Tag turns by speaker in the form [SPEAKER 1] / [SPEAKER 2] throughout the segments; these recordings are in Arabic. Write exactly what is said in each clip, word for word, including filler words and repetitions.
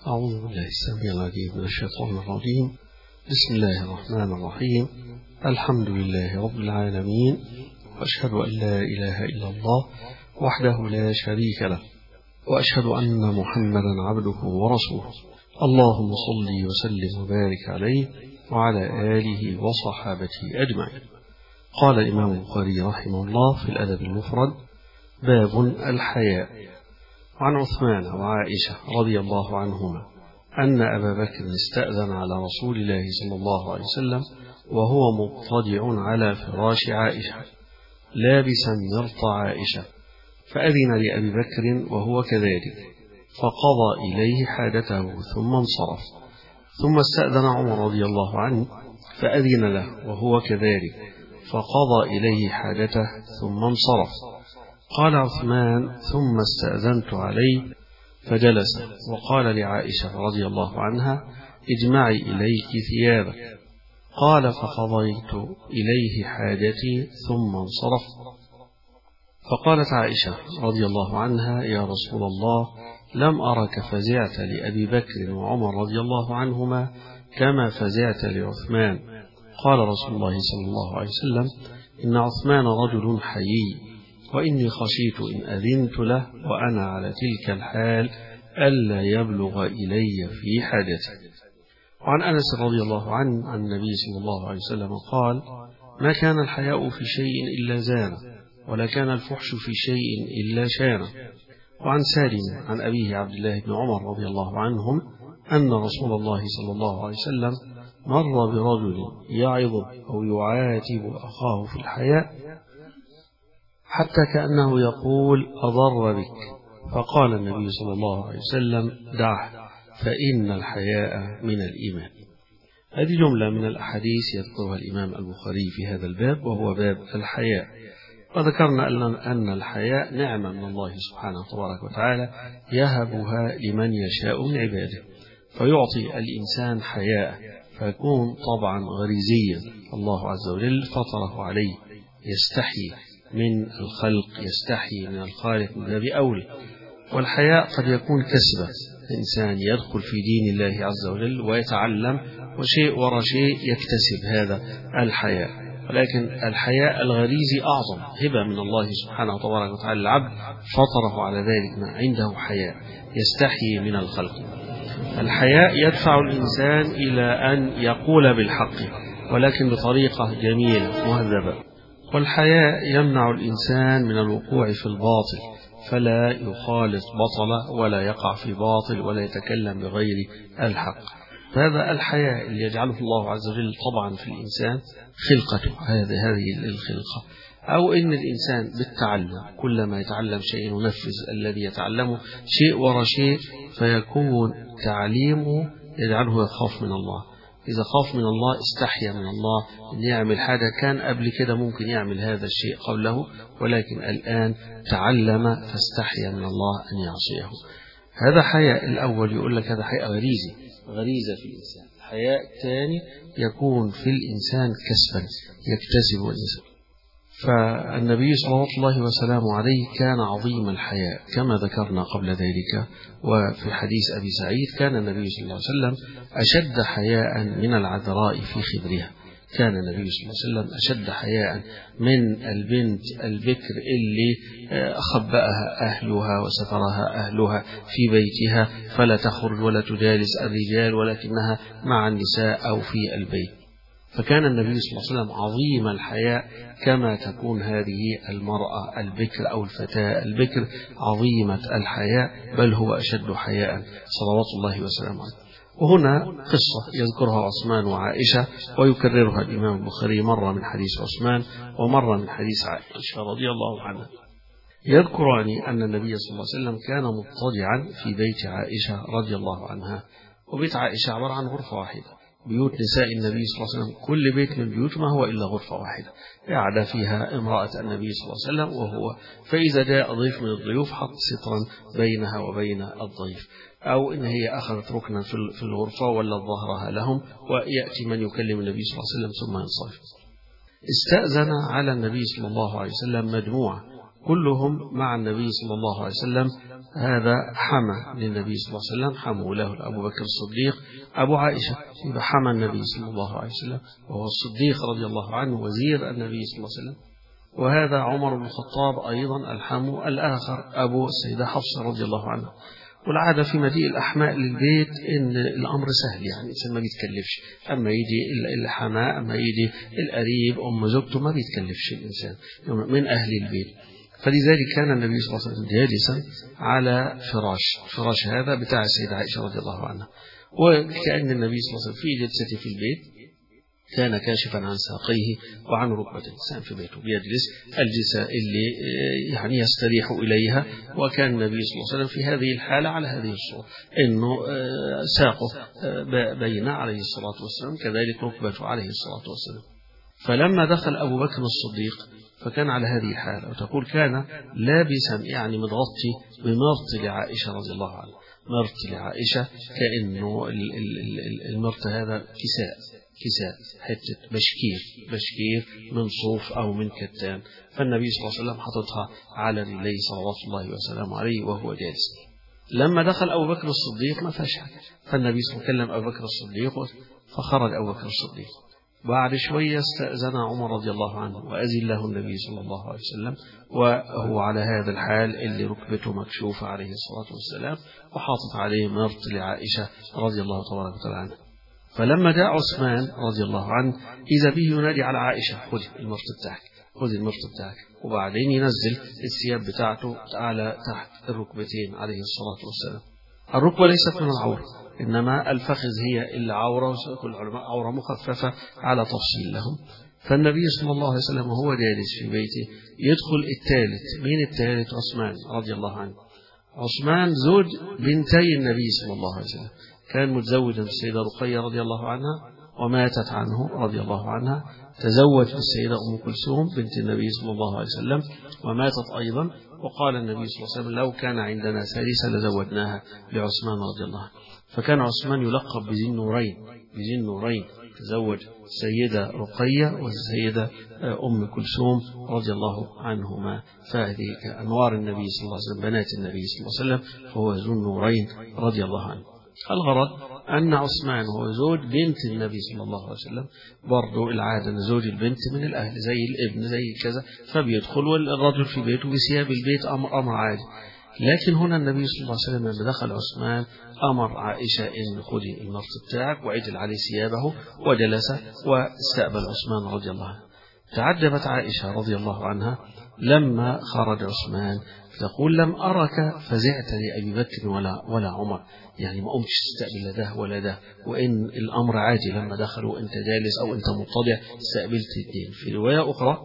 [SPEAKER 1] أعوذ بالله السميع العليم من الشيطان الرجيم. بسم الله الرحمن الرحيم. الحمد لله رب العالمين، وأشهد أن لا إله إلا الله وحده لا شريك له، وأشهد أن محمدا عبده ورسوله. اللهم صل وسلم وبارك عليه وعلى آله وصحابته أجمعين. قال الإمام البخاري رحمه الله في الأدب المفرد: باب الحياء. عن عثمان وعائشة رضي الله عنهما أن أبا بكر استأذن على رسول الله صلى الله عليه وسلم وهو مضطجع على فراش عائشة لابسا مرط عائشة، فأذن لأبي بكر وهو كذلك، فقضى إليه حاجته ثم انصرف. ثم استأذن عمر رضي الله عنه فأذن له وهو كذلك، فقضى إليه حاجته ثم انصرف. قال عثمان: ثم استأذنت عليه فجلس، وقال لعائشة رضي الله عنها: اجمعي إليك ثيابك. قال: فقضيت إليه حاجتي ثم انصرف. فقالت عائشة رضي الله عنها: يا رسول الله، لم أرك فزعت لأبي بكر وعمر رضي الله عنهما كما فزعت لعثمان. قال رسول الله صلى الله عليه وسلم: إن عثمان رجل حيي، وإني خشيت إن أذنت له وأنا على تلك الحال ألا يبلغ إلي في حاجتي. وعن أنس رضي الله عنه عن النبي صلى الله عليه وسلم قال: ما كان الحياء في شيء إلا زانه، ولا كان الفحش في شيء إلا شانه. وعن سالم عن أبيه عبد الله بن عمر رضي الله عنهم أن رسول الله صلى الله عليه وسلم مر برجل يعظ أو يعاتب أخاه في الحياء حتى كأنه يقول: أضر بك، فقال النبي صلى الله عليه وسلم: دعه، فإن الحياء من الإيمان. هذه جملة من الأحاديث يذكرها الإمام البخاري في هذا الباب، وهو باب الحياء. وذكرنا أن الحياء نعمة من الله سبحانه تبارك وتعالى يهبها لمن يشاء من عباده، فيعطي الإنسان حياء فيكون طبعا غريزيا الله عز وجل فطره عليه، يستحي من الخلق، يستحي من الخالق من باب أولى. والحياء قد يكون كسبة، الإنسان يدخل في دين الله عز وجل ويتعلم، وشيء وراء شيء يكتسب هذا الحياء. ولكن الحياء الغريزي أعظم هبة من الله سبحانه وتبارك وتعالى العبد، فطره على ذلك، ما عنده حياء يستحي من الخلق. الحياء يدفع الإنسان إلى أن يقول بالحق، ولكن بطريقة جميلة مهذبة. والحياء يمنع الإنسان من الوقوع في الباطل، فلا يخالط بطل ولا يقع في باطل ولا يتكلم بغير الحق. فهذا الحياء اللي يجعله الله عز وجل طبعا في الإنسان خلقته، هذه هذه الخلقة، أو إن الإنسان بالتعلم كلما يتعلم شيء ينفذ الذي يتعلمه شيء وراء شيء، فيكون تعليمه يجعله يخاف من الله. إذا خاف من الله استحيا من الله أن يعمل حاجة كان قبل كده ممكن يعمل هذا الشيء قبله، ولكن الآن تعلم فاستحيا من الله أن يعصيه. هذا حياء الأول يقول لك هذا حياء غريزي، غريزة في الإنسان. الحياء الثاني يكون في الإنسان كسبا يكتسب الإنسان. فالنبي صلى الله وسلامه عليه كان عظيم الحياء كما ذكرنا قبل ذلك. وفي حديث أبي سعيد كان النبي صلى الله عليه وسلم أشد حياء من العذراء في خدرها. كان النبي صلى الله عليه وسلم أشد حياء من البنت البكر اللي أخبأها أهلها وسترها أهلها في بيتها فلا تخرج ولا تجالس الرجال ولكنها مع النساء أو في البيت. فكان النبي صلى الله عليه وسلم عظيم الحياء كما تكون هذه المرأة البكر أو الفتاة البكر عظيمة الحياء، بل هو أشد حياء صلوات الله وسلامه عليه. وهنا قصة يذكرها عثمان وعائشة ويكررها الإمام البخاري، مرة من حديث عثمان ومرة من حديث عائشة رضي الله عنها. يذكران أن النبي صلى الله عليه وسلم كان مضطجعا في بيت عائشة رضي الله عنها. وبيت عائشة عبارة عن غرفة واحدة، بيوت نساء النبي صلى الله عليه وسلم كل بيت من بيوت ما هو إلا غرفة واحدة قاعدة فيها امرأة النبي صلى الله عليه وسلم وهو، فإذا جاء ضيف من الضيوف حط سترا بينها وبين الضيف، أو إن هي أخذت ركنا في الغرفة ولا ظهرها لهم، ويأتي من يكلم النبي صلى الله عليه وسلم ثم ينصرف. استأذن على النبي صلى الله عليه وسلم مجموعة كلهم مع النبي صلى الله عليه وسلم هذا حمى للنبي صلى الله عليه وسلم، حموا له أبو بكر الصديق أبو عائشة، يبقى حمى النبي صلى الله عليه وسلم، وهو الصديق رضي الله عنه وزير النبي صلى الله عليه وسلم. وهذا عمر بن الخطاب أيضا الحمو الآخر أبو السيدة حفصة رضي الله عنها. والعادة في مجيء الأحماء للبيت إن الأمر سهل، يعني الإنسان ما بيتكلفش، أما يجي الحماء، أما يجي القريب أم زوجته، ما بيتكلفش الإنسان من أهل البيت. فلذلك كان النبي صلى الله عليه وسلم جالسا على فراش، فراش هذا بتاع السيدة عائشة رضي الله عنها، وكأن النبي صلى الله عليه وسلم في جلسته في البيت كان كاشفا عن ساقيه وعن ركبته، الإنسان في بيته بيجلس الجلسة اللي يعني يستريح إليها. وكان النبي صلى الله عليه وسلم في هذه الحالة على هذه الصورة، إنه ساقه بين عليه الصلاة والسلام، كذلك ركبته عليه الصلاة والسلام. فلما دخل أبو بكر الصديق فكان على هذه الحالة، وتقول كان لابسا يعني متغطي بمرط لعائشة رضي الله عنها، مرط لعائشة كأنه المرط هذا كساء، كساء حتة بشكير، بشكير من صوف أو من كتان، فالنبي صلى الله عليه وسلم حطتها على رجليه صلوات الله وسلامه عليه وهو جالس. لما دخل أبو بكر الصديق ما فيش حاجة، فالنبي صلى الله عليه وسلم كلم أبو بكر الصديق فخرج أبو بكر الصديق. بعد شوية استأذن عمر رضي الله عنه وأذن له النبي صلى الله عليه وسلم، وهو على هذا الحال اللي ركبته مكشوفة عليه الصلاة والسلام، وحاطط عليه مرط لعائشة رضي الله تبارك وتعالى عنها. فلما جاء عثمان رضي الله عنه إذا به ينادي على عائشة خذي المرط بتاعك، خذي المرط بتاعك، وبعدين ينزل الثياب بتاعته على تحت الركبتين عليه الصلاة والسلام. الركبة ليست من العورة، إنما الفخذ هي اللي عورة، وكل العلماء عورة مخففة على تفصيل لهم. فالنبي صلى الله عليه وسلم وهو جالس في بيته يدخل الثالث. مين الثالث؟ عثمان رضي الله عنه. عثمان زوج بنتي النبي صلى الله عليه وسلم، كان متزوجا بالسيدة رقية رضي الله عنها وماتت عنه رضي الله عنها، تزوج بالسيدة أم كلثوم بنت النبي صلى الله عليه وسلم وماتت أيضا. وقال النبي صلى الله عليه وسلم لو كان عندنا ثالثة لزوجناها لعثمان رضي الله عنه. فكان عثمان يلقب بذي النورين، بذي النورين، تزوج السيدة رقية والسيدة أم كلثوم رضي الله عنهما، فهذه أنوار النبي صلى الله عليه وسلم، بنات النبي صلى الله عليه وسلم، فهو ذو النورين رضي الله عنه. الغرض أن عثمان هو زوج بنت النبي صلى الله عليه وسلم، برضو العادة أن زوج البنت من الأهل زي الابن زي كذا، فبيدخل والرجل في بيته بثياب البيت، أمر أمر عادي. لكن هنا النبي صلى الله عليه وسلم لما دخل عثمان أمر عائشة إن خذي المرط بتاعك، وعدل عليه ثيابه، وجلس واستقبل عثمان رضي الله عنه. تعجبت عائشة رضي الله عنها لما خرج عثمان، تقول لم أرك فزعت لأبي بكر ولا ولا عمر، يعني ما قمتش تستقبل لا ده ولا ده، وإن الأمر عادي لما دخلوا أنت جالس أو أنت مضطجع استقبلت الدين. في رواية أخرى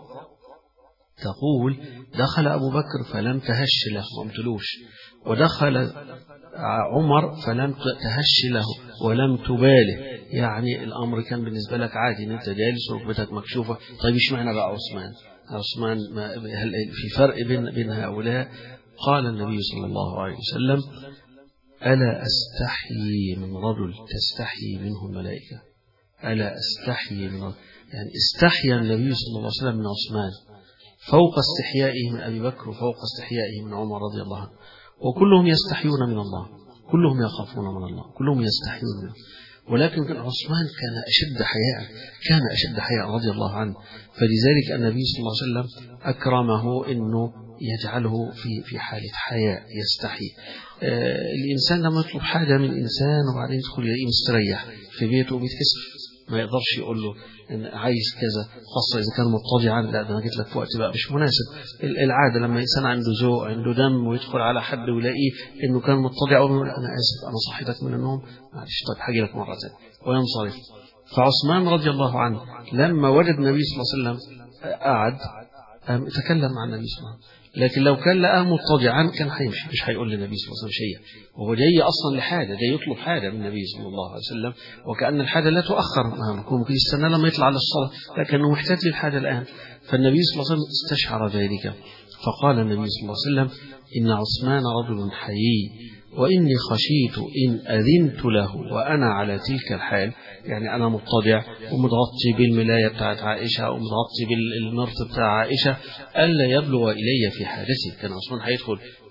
[SPEAKER 1] تقول دخل أبو بكر فلم تهش له، ما قمتلوش، ودخل عمر فلم تهش له ولم تباله، يعني الأمر كان بالنسبة لك عادي أن أنت جالس وركبتك مكشوفة. طيب اشمعنى بقى عثمان؟ عثمان هل في فرق بين بين هؤلاء؟ قال النبي صلى الله عليه وسلم ألا أستحيي من رجل تستحيي منه الملائكة، ألا أستحيي من رجل، يعني استحيا النبي صلى الله عليه وسلم من عثمان فوق استحيائه من أبي بكر وفوق استحيائه من عمر رضي الله عنه. وكلهم يستحيون من الله، كلهم يخافون من الله، كلهم يستحيون منه، ولكن عثمان كان أشد حياء، كان أشد حياء رضي الله عنه. فلذلك النبي صلى الله عليه وسلم أكرمه إنه يجعله في في حالة حياء يستحي. آه الإنسان لما يطلب حاجة من إنسان وبعدين يدخل يلاقيه مستريح في بيته بيتكسف، ما يقدرش يقول له إن عايز كذا، خاصة إذا كان مضطجعا، لا ده أنا جيت لك في وقت بقى مش مناسب. العادة لما إنسان عنده ذوق عنده دم ويدخل على حد ويلاقيه إنه كان مضطجع أو يقول أنا آسف أنا صحيتك من النوم معلش طيب هاجي لك مرة ثانية وينصرف. فعثمان رضي الله عنه لما وجد النبي صلى الله عليه وسلم قعد تكلم مع النبي صلى الله عليه وسلم، لكن لو كان لقاه مضطجعا كان هيمشي، مش هيقول للنبي صلى الله عليه وسلم شيء، وهو جاي اصلا لحاجه، جاي يطلب حاجه من النبي صلى الله عليه وسلم، وكأن الحاجه لا تؤخر، ممكن يستنى لما يطلع للصلاه، لكنه محتاج للحاجه الان. فالنبي صلى الله عليه وسلم استشعر ذلك، فقال النبي صلى الله عليه وسلم إن عثمان رجل حيي، وإني خشيت إن أذنت له وأنا على تلك الحال، يعني أنا مضطجع ومتغطي بالملاية بتاعت عائشة ومتغطي بالمرط بتاع عائشة، ألا يبلغ إلي في حاجتي. كان عثمان هيدخل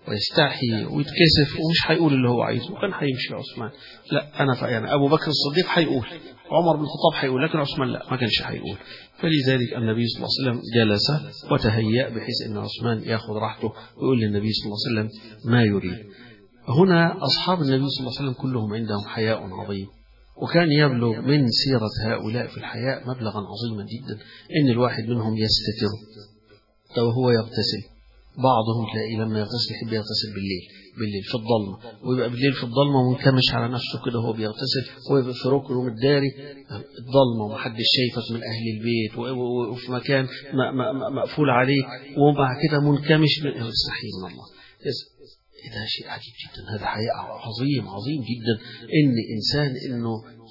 [SPEAKER 1] ويستحي ويتكسف ومش هيقول اللي هو عايزه، وكان هيمشي عثمان. لا أنا يعني أبو بكر الصديق هيقول، عمر بن الخطاب هيقول، لكن عثمان لا، ما كانش هيقول. فلذلك النبي صلى الله عليه وسلم جلس وتهيأ بحيث أن عثمان يأخذ راحته ويقول للنبي صلى الله عليه وسلم ما يريد. هنا أصحاب النبي صلى الله عليه وسلم كلهم عندهم حياء عظيم، وكان يبلغ من سيرة هؤلاء في الحياء مبلغا عظيما جدا، إن الواحد منهم يستتر وهو يغتسل. بعضهم تلاقي لما يغتسل يحب يغتسل بالليل، بالليل في الضلمة، ويبقى بالليل في الضلمة منكمش على نفسه كده وهو بيغتسل، ويبقى في ركنه متداري الضلمة ومحدش شايفك من أهل البيت، وفي مكان مقفول عليه، وبعد كده منكمش يستحي من الله. ده شيء عجيب جدا، هذا حياء عظيم عظيم جدا، إن إنسان إنه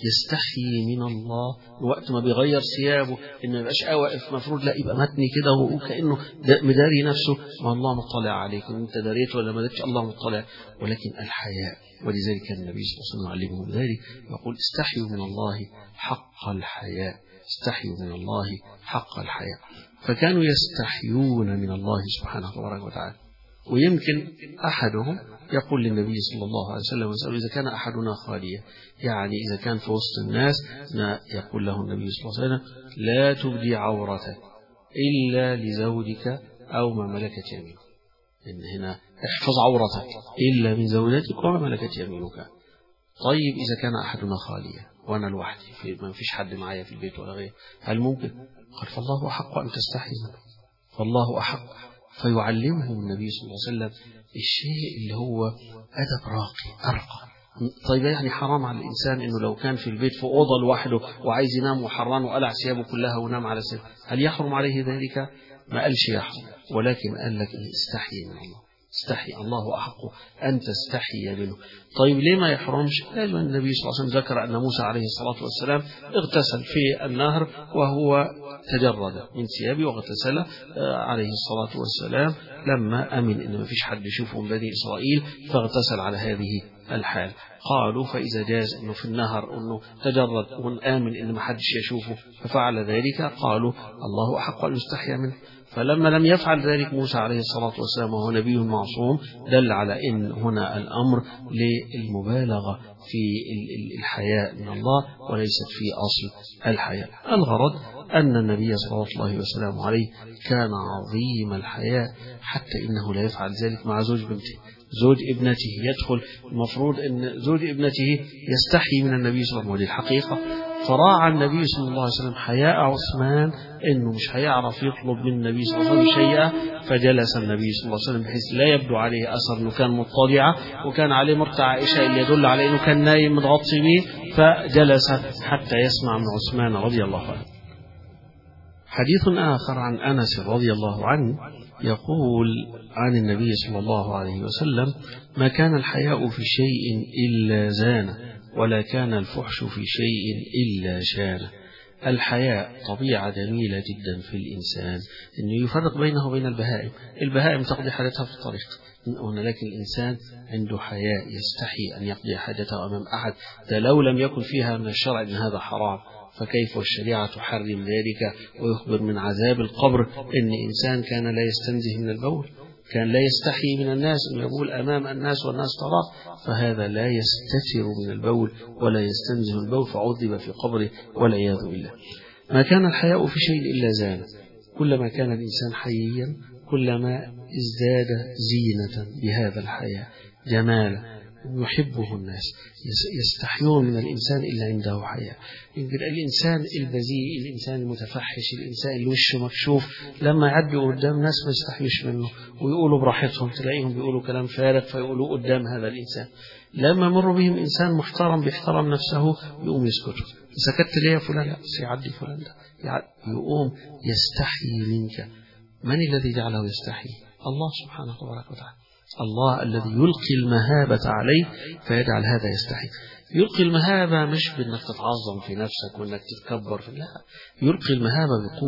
[SPEAKER 1] يستحي من الله وقت ما بيغير ثيابه، إنه ما يبقاش واقف مفروض، لا يبقى متني كده وكأنه مداري نفسه، ما الله مطلع عليك، أنت داريت ولا ما داريتش، الله مطلع. ولكن الحياء، ولذلك كان النبي صلى الله عليه وسلم يعلمهم ذلك، يقول استحيوا من الله حق الحياء، استحيوا من الله حق الحياء. فكانوا يستحيون من الله سبحانه وتعالى. ويمكن أحدهم يقول للنبي صلى الله عليه وسلم ويسأله إذا كان أحدنا خاليا، يعني إذا كان في وسط الناس يقول له النبي صلى الله عليه وسلم لا تبدي عورتك إلا لزوجك أو ما ملكت يمينك، إن هنا احفظ عورتك إلا من زوجتك وما ملكت يمينك. طيب إذا كان أحدنا خاليا وأنا لوحدي، ما فيش حد معايا في البيت ولا غير، هل ممكن؟ قال فالله أحق أن تستحي منه، فالله أحق. فيعلمهم النبي صلى الله عليه وسلم الشيء اللي هو أدب راقي أرقى. طيب يعني حرام على الإنسان إنه لو كان في البيت في أوضة لوحده وعايز ينام وحران وقلع ثيابه كلها ونام على ثيابه، هل يحرم عليه ذلك؟ ما قالش يحرم، ولكن قال لك استحي من الله، استحي، الله أحق أن تستحي منه. طيب ليه ما يحرمش؟ قال النبي صلى الله عليه وسلم ذكر أن موسى عليه الصلاة والسلام اغتسل في النهر وهو تجرد من ثيابه، واغتسل عليه الصلاة والسلام لما أمن إن ما فيش حد يشوفه من بني إسرائيل، فاغتسل على هذه الحال. قالوا فإذا جاز أنه في النهر أنه تجرد وآمن إن ما حدش يشوفه ففعل ذلك، قالوا الله أحق أن يستحي منه. فلما لم يفعل ذلك موسى عليه الصلاة والسلام وهو نبي معصوم، دل على أن هنا الأمر للمبالغة في الحياء من الله وليست في أصل الحياء. الغرض أن النبي صلى الله وسلم عليه كان عظيم الحياء، حتى إنه لا يفعل ذلك مع زوج بنته، زوج ابنته يدخل، المفروض أن زوج ابنته يستحي من النبي صلى الله عليه وسلم، ودي الحقيقة. فراعى النبي صلى الله عليه وسلم حياء عثمان إنه مش هيعرف يطلب من النبي صلى الله عليه وسلم شيئا، فجلس النبي صلى الله عليه وسلم بحيث لا يبدو عليه أثر أنه كان مضطجعا، وكان عليه مرتع عائشة اللي يدل على أنه كان نايم متغطي به، فجلس حتى يسمع من عثمان رضي الله عنه. حديث آخر عن أنس رضي الله عنه يقول عن النبي صلى الله عليه وسلم ما كان الحياء في شيء إلا زانه، ولا كان الفحش في شيء إلا شانه. الحياء طبيعة جميلة جدا في الإنسان، إنه يفرق بينه وبين البهائم. البهائم تقضي حاجتها في الطريق، ولكن الإنسان عنده حياء، يستحي أن يقضي حاجته أمام أحد، ده لو لم يكن فيها من الشرع أن هذا حرام، فكيف والشريعة تحرم ذلك؟ ويخبر من عذاب القبر إن إنسان كان لا يستنزه من البول، كان لا يستحي من الناس أن يقول أمام الناس والناس تراه، فهذا لا يستتر من البول ولا يستنزه البول، فعذب في قبره والعياذ بالله. ما كان الحياء في شيء إلا زانه، كلما كان الإنسان حييا كلما ازداد زينة بهذا الحياء، جمالا يحبه الناس، يستحيون من الإنسان إلا عنده حياء. يمكن الإنسان البذيء، الإنسان المتفحش، الإنسان اللي وشه مكشوف، لما يعدي قدام ناس ما يستحيوش منه ويقولوا براحتهم، تلاقيهم بيقولوا كلام فارغ فيقولوا قدام هذا الإنسان. لما مر بهم إنسان محترم بيحترم نفسه يقوم يسكتوا، سكت ليه فلان؟ لا سيعدي فلان ده، يقوم يستحي منك. من الذي جعله يستحي؟ الله سبحانه وتعالى، الله الذي يلقي المهابة عليه فيجعل هذا يستحي. يلقي المهابة مش بأنك تتعظم في نفسك وأنك تتكبر في، لا، يلقي المهابة بقوة.